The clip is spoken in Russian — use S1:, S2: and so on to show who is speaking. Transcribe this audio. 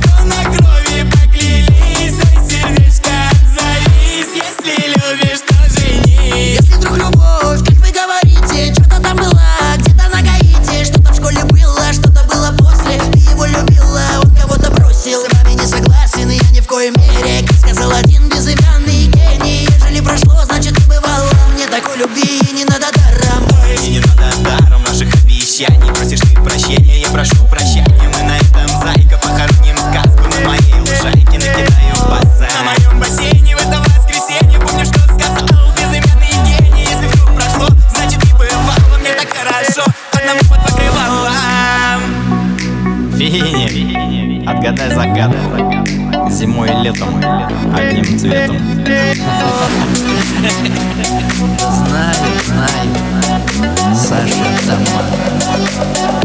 S1: что на крови поклялись. Ой, сердечко, отзовись, если любишь, то женись.
S2: Если вдруг любовь, как вы говорите, что-то там было, где-то на Гаити, что-то в школе было, что-то было после. Ты его любила, он кого-то бросил. С вами не согласен, и я ни в коей мере. Как сказал один безымянный гений, ежели прошло, значит не бывало. Мне такой любви не надо даром.
S1: И не надо даром наших обещаний. Просишь ты прощения, я прошу прощения. Мы на этом, зайка, похороним сказку. На моей лужайке накидаю базар. На моем бассейне в это воскресенье. Помню, что сказал безымянный гений. Если вдруг прошло, значит не бывало. Мне так хорошо одному под покрывалом.
S3: Фини, отгадай загадку. Зимой и летом одним цветом.
S2: Знаю, Саша Тамара.